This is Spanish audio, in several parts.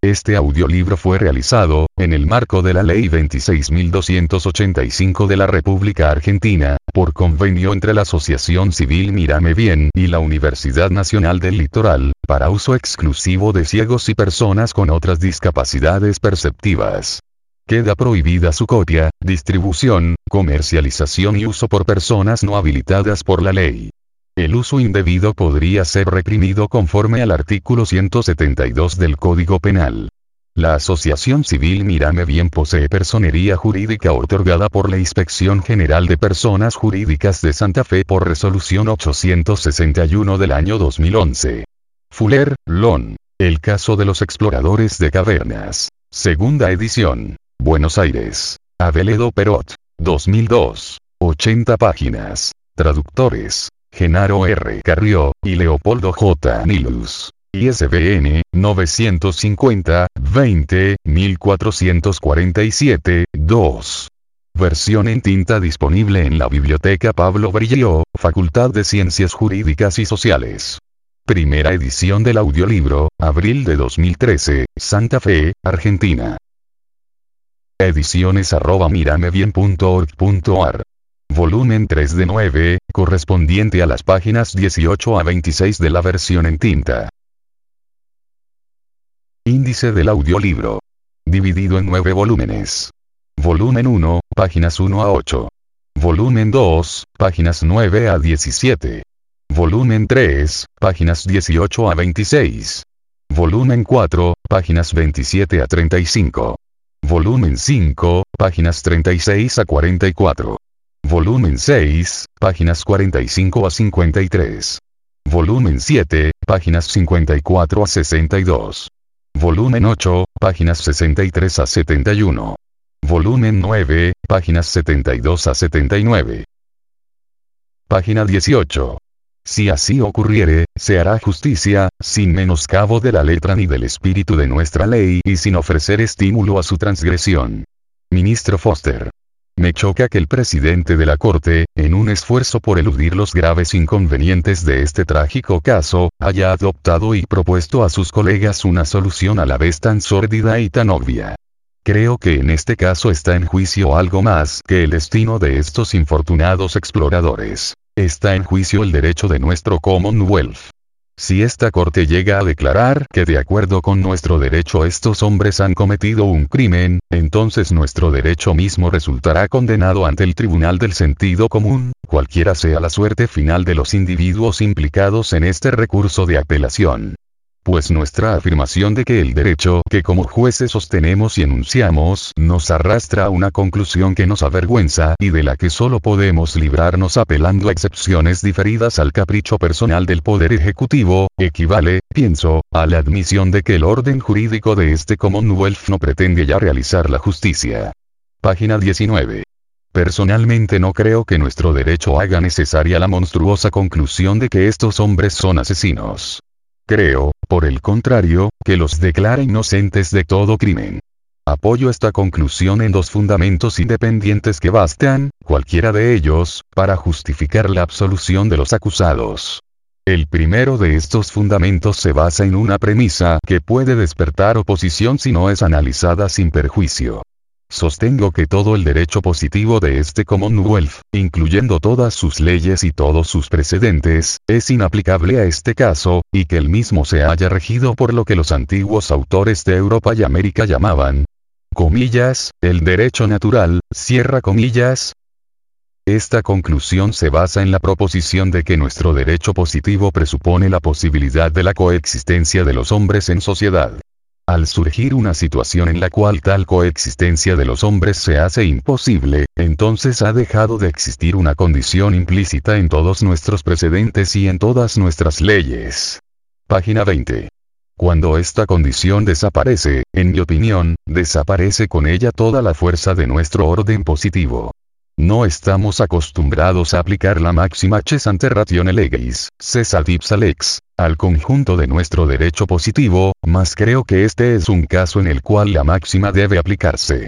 Este audiolibro fue realizado, en el marco de la Ley 26.285 de la República Argentina, por convenio entre la Asociación Civil Mírame Bien y la Universidad Nacional del Litoral, para uso exclusivo de ciegos y personas con otras discapacidades perceptivas. Queda prohibida su copia, distribución, comercialización y uso por personas no habilitadas por la ley. El uso indebido podría ser reprimido conforme al artículo 172 del Código Penal. La Asociación Civil Mírame Bien posee personería jurídica otorgada por la Inspección General de Personas Jurídicas de Santa Fe por resolución 861 del año 2011. Fuller, Lon. El caso de los exploradores de cavernas. Segunda edición. Buenos Aires. Aveledo Perot. 2002. 80 páginas. Traductores: Genaro R. Carrió, y Leopoldo J. Nilus. ISBN, 950-20-1447-2. Versión en tinta disponible en la Biblioteca Pablo Brilló, Facultad de Ciencias Jurídicas y Sociales. Primera edición del audiolibro, abril de 2013, Santa Fe, Argentina. Ediciones@miramebien.org.ar. Volumen 3 de 9, correspondiente a las páginas 18 a 26 de la versión en tinta. Índice del audiolibro. Dividido en 9 volúmenes. Volumen 1, páginas 1 a 8. Volumen 2, páginas 9 a 17. Volumen 3, páginas 18 a 26. Volumen 4, páginas 27 a 35. Volumen 5, páginas 36 a 44. Volumen 6, páginas 45 a 53. Volumen 7, páginas 54 a 62. Volumen 8, páginas 63 a 71. Volumen 9, páginas 72 a 79. Página 18. Si así ocurriere, se hará justicia, sin menoscabo de la letra ni del espíritu de nuestra ley y sin ofrecer estímulo a su transgresión. Ministro Foster. Me choca que el presidente de la Corte, en un esfuerzo por eludir los graves inconvenientes de este trágico caso, haya adoptado y propuesto a sus colegas una solución a la vez tan sórdida y tan obvia. Creo que en este caso está en juicio algo más que el destino de estos infortunados exploradores. Está en juicio el derecho de nuestro Commonwealth. Si esta Corte llega a declarar que de acuerdo con nuestro derecho estos hombres han cometido un crimen, entonces nuestro derecho mismo resultará condenado ante el Tribunal del Sentido Común, cualquiera sea la suerte final de los individuos implicados en este recurso de apelación. Pues nuestra afirmación de que el derecho que como jueces sostenemos y enunciamos nos arrastra a una conclusión que nos avergüenza y de la que solo podemos librarnos apelando a excepciones diferidas al capricho personal del Poder Ejecutivo, equivale, pienso, a la admisión de que el orden jurídico de este Commonwealth no pretende ya realizar la justicia. Página 19. Personalmente no creo que nuestro derecho haga necesaria la monstruosa conclusión de que estos hombres son asesinos. Creo, por el contrario, que los declara inocentes de todo crimen. Apoyo esta conclusión en 2 fundamentos independientes que bastan, cualquiera de ellos, para justificar la absolución de los acusados. El primero de estos fundamentos se basa en una premisa que puede despertar oposición si no es analizada sin perjuicio. Sostengo que todo el derecho positivo de este Commonwealth, incluyendo todas sus leyes y todos sus precedentes, es inaplicable a este caso, y que el mismo se haya regido por lo que los antiguos autores de Europa y América llamaban, comillas, el derecho natural, cierra comillas. Esta conclusión se basa en la proposición de que nuestro derecho positivo presupone la posibilidad de la coexistencia de los hombres en sociedad. Al surgir una situación en la cual tal coexistencia de los hombres se hace imposible, entonces ha dejado de existir una condición implícita en todos nuestros precedentes y en todas nuestras leyes. Página 20. Cuando esta condición desaparece, en mi opinión, desaparece con ella toda la fuerza de nuestro orden positivo. No estamos acostumbrados a aplicar la máxima Ches ante ratione legis, cessat ipsa lex, al conjunto de nuestro derecho positivo, mas creo que este es un caso en el cual la máxima debe aplicarse.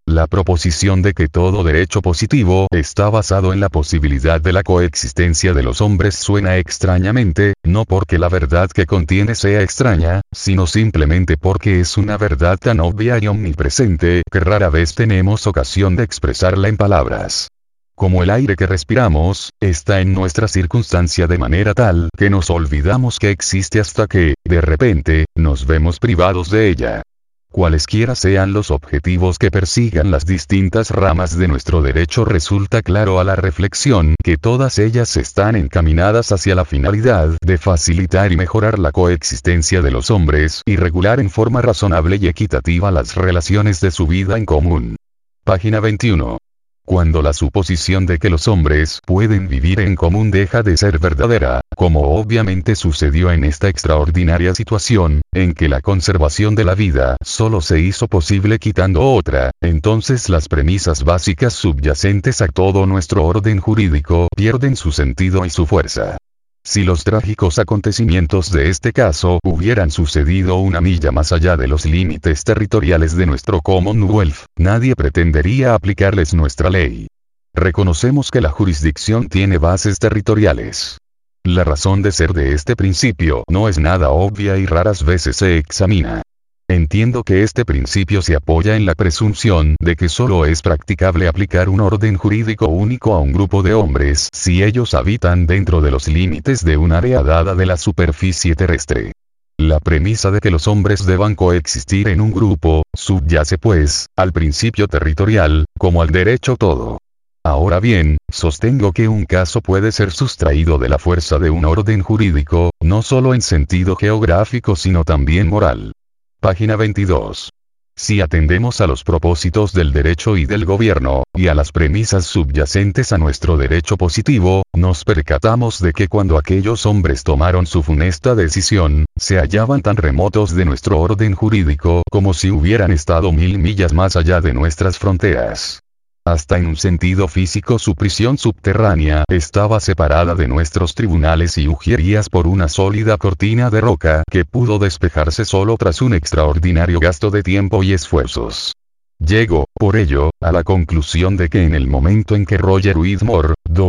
La proposición de que todo derecho positivo está basado en la posibilidad de la coexistencia de los hombres suena extrañamente, no porque la verdad que contiene sea extraña, sino simplemente porque es una verdad tan obvia y omnipresente que rara vez tenemos ocasión de expresarla en palabras. Como el aire que respiramos, está en nuestra circunstancia de manera tal que nos olvidamos que existe hasta que, de repente, nos vemos privados de ella. Cualesquiera sean los objetivos que persigan las distintas ramas de nuestro derecho, resulta claro a la reflexión que todas ellas están encaminadas hacia la finalidad de facilitar y mejorar la coexistencia de los hombres y regular en forma razonable y equitativa las relaciones de su vida en común. Página 21. Cuando la suposición de que los hombres pueden vivir en común deja de ser verdadera, como obviamente sucedió en esta extraordinaria situación, en que la conservación de la vida solo se hizo posible quitando otra, entonces las premisas básicas subyacentes a todo nuestro orden jurídico pierden su sentido y su fuerza. Si los trágicos acontecimientos de este caso hubieran sucedido una milla más allá de los límites territoriales de nuestro Commonwealth, nadie pretendería aplicarles nuestra ley. Reconocemos que la jurisdicción tiene bases territoriales. La razón de ser de este principio no es nada obvia y raras veces se examina. Entiendo que este principio se apoya en la presunción de que solo es practicable aplicar un orden jurídico único a un grupo de hombres si ellos habitan dentro de los límites de un área dada de la superficie terrestre. La premisa de que los hombres deban coexistir en un grupo, subyace pues, al principio territorial, como al derecho todo. Ahora bien, sostengo que un caso puede ser sustraído de la fuerza de un orden jurídico, no solo en sentido geográfico sino también moral. Página 22. Si atendemos a los propósitos del derecho y del gobierno, y a las premisas subyacentes a nuestro derecho positivo, nos percatamos de que cuando aquellos hombres tomaron su funesta decisión, se hallaban tan remotos de nuestro orden jurídico como si hubieran estado 1000 millas más allá de nuestras fronteras. Hasta en un sentido físico su prisión subterránea estaba separada de nuestros tribunales y ujierías por una sólida cortina de roca que pudo despejarse solo tras un extraordinario gasto de tiempo y esfuerzos. Llego, por ello, a la conclusión de que en el momento en que Roger Whitmore,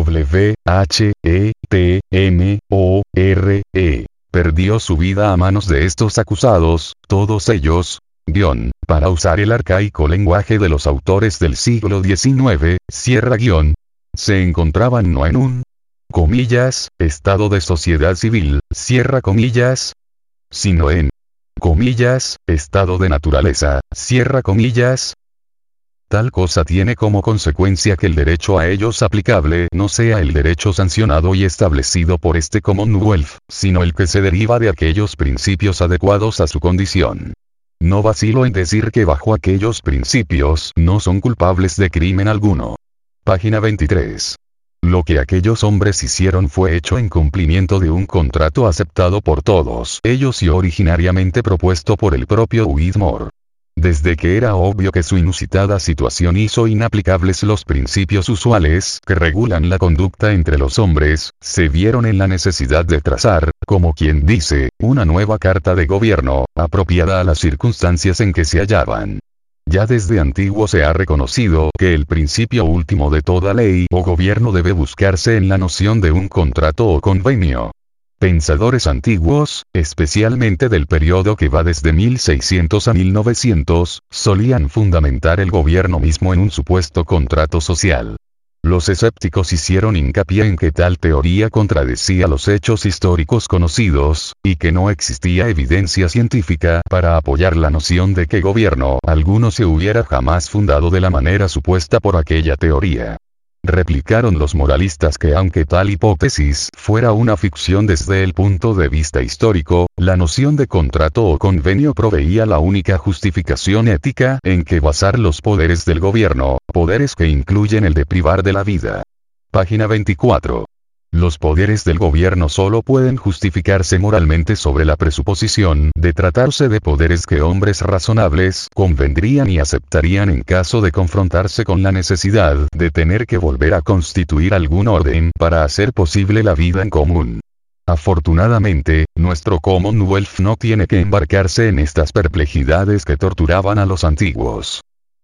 W.H.E.T.M.O.R.E., perdió su vida a manos de estos acusados, todos ellos, para usar el arcaico lenguaje de los autores del siglo XIX, se encontraban no en un, estado de sociedad civil, sino en, estado de naturaleza, Tal cosa tiene como consecuencia que el derecho a ellos aplicable no sea el derecho sancionado y establecido por este Commonwealth, sino el que se deriva de aquellos principios adecuados a su condición. No vacilo en decir que bajo aquellos principios no son culpables de crimen alguno. Página 23. Lo que aquellos hombres hicieron fue hecho en cumplimiento de un contrato aceptado por todos ellos y originariamente propuesto por el propio Whitmore. Desde que era obvio que su inusitada situación hizo inaplicables los principios usuales que regulan la conducta entre los hombres, se vieron en la necesidad de trazar, como quien dice, una nueva carta de gobierno, apropiada a las circunstancias en que se hallaban. Ya desde antiguo se ha reconocido que el principio último de toda ley o gobierno debe buscarse en la noción de un contrato o convenio. Pensadores antiguos, especialmente del periodo que va desde 1600 a 1900, solían fundamentar el gobierno mismo en un supuesto contrato social. Los escépticos hicieron hincapié en que tal teoría contradecía los hechos históricos conocidos, y que no existía evidencia científica para apoyar la noción de que gobierno alguno se hubiera jamás fundado de la manera supuesta por aquella teoría. Replicaron los moralistas que aunque tal hipótesis fuera una ficción desde el punto de vista histórico, la noción de contrato o convenio proveía la única justificación ética en que basar los poderes del gobierno, poderes que incluyen el de privar de la vida. Página 24. Los poderes del gobierno solo pueden justificarse moralmente sobre la presuposición de tratarse de poderes que hombres razonables convendrían y aceptarían en caso de confrontarse con la necesidad de tener que volver a constituir algún orden para hacer posible la vida en común. Afortunadamente, nuestro Commonwealth no tiene que embarcarse en estas perplejidades que torturaban a los antiguos.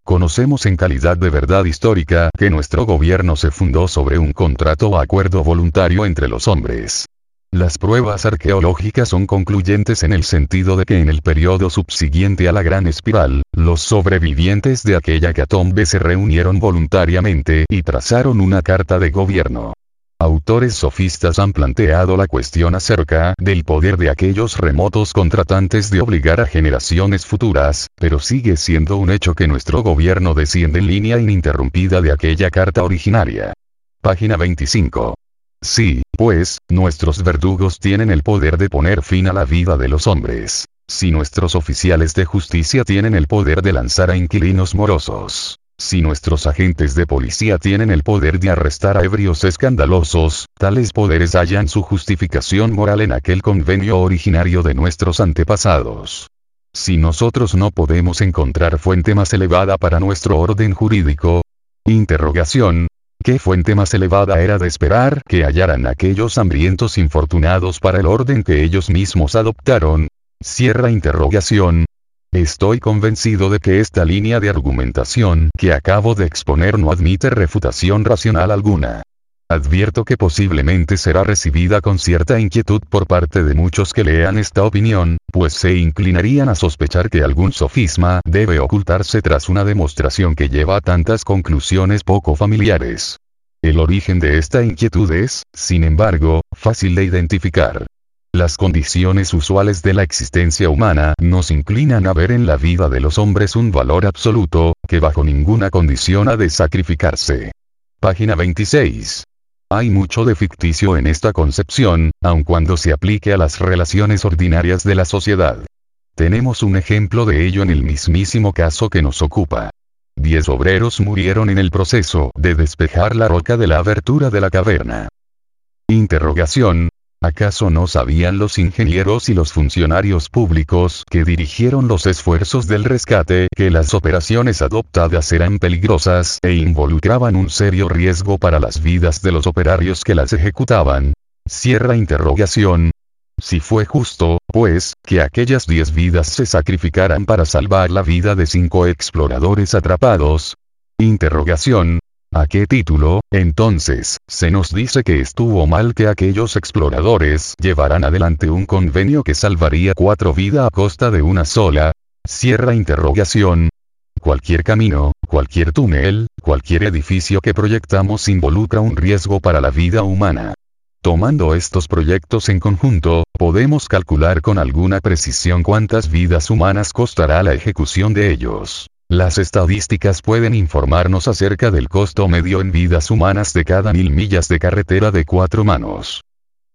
Conocemos en calidad de verdad histórica que nuestro gobierno se fundó sobre un contrato o acuerdo voluntario entre los hombres. Las pruebas arqueológicas son concluyentes en el sentido de que en el periodo subsiguiente a la Gran Espiral, los sobrevivientes de aquella hecatombe se reunieron voluntariamente y trazaron una carta de gobierno. Autores sofistas han planteado la cuestión acerca del poder de aquellos remotos contratantes de obligar a generaciones futuras, pero sigue siendo un hecho que nuestro gobierno desciende en línea ininterrumpida de aquella carta originaria. Página 25. Sí, pues, nuestros verdugos tienen el poder de poner fin a la vida de los hombres. Si nuestros oficiales de justicia tienen el poder de lanzar a inquilinos morosos. Si nuestros agentes de policía tienen el poder de arrestar a ebrios escandalosos, tales poderes hallan su justificación moral en aquel convenio originario de nuestros antepasados. Si nosotros no podemos encontrar fuente más elevada para nuestro orden jurídico. Interrogación. ¿Qué fuente más elevada era de esperar que hallaran aquellos hambrientos infortunados para el orden que ellos mismos adoptaron? Cierra interrogación. Estoy convencido de que esta línea de argumentación que acabo de exponer no admite refutación racional alguna. Advierto que posiblemente será recibida con cierta inquietud por parte de muchos que lean esta opinión, pues se inclinarían a sospechar que algún sofisma debe ocultarse tras una demostración que lleva a tantas conclusiones poco familiares. El origen de esta inquietud es, sin embargo, fácil de identificar. Las condiciones usuales de la existencia humana nos inclinan a ver en la vida de los hombres un valor absoluto, que bajo ninguna condición ha de sacrificarse. Página 26. Hay mucho de ficticio en esta concepción, aun cuando se aplique a las relaciones ordinarias de la sociedad. Tenemos un ejemplo de ello en el mismísimo caso que nos ocupa. 10 obreros murieron en el proceso de despejar la roca de la abertura de la caverna. Interrogación. ¿Acaso no sabían los ingenieros y los funcionarios públicos que dirigieron los esfuerzos del rescate que las operaciones adoptadas eran peligrosas e involucraban un serio riesgo para las vidas de los operarios que las ejecutaban? Cierra interrogación. Si fue justo, pues, que aquellas 10 vidas se sacrificaran para salvar la vida de 5 exploradores atrapados. Interrogación. ¿A qué título, entonces, se nos dice que estuvo mal que aquellos exploradores llevaran adelante un convenio que salvaría 4 vidas a costa de una sola? Cierra interrogación. Cualquier camino, cualquier túnel, cualquier edificio que proyectamos involucra un riesgo para la vida humana. Tomando estos proyectos en conjunto, podemos calcular con alguna precisión cuántas vidas humanas costará la ejecución de ellos. Las estadísticas pueden informarnos acerca del costo medio en vidas humanas de cada 1000 millas de carretera de 4 manos.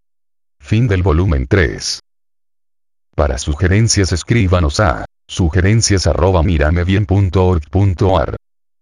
Fin del volumen 3. Para sugerencias escríbanos a sugerencias@miramebien.org.ar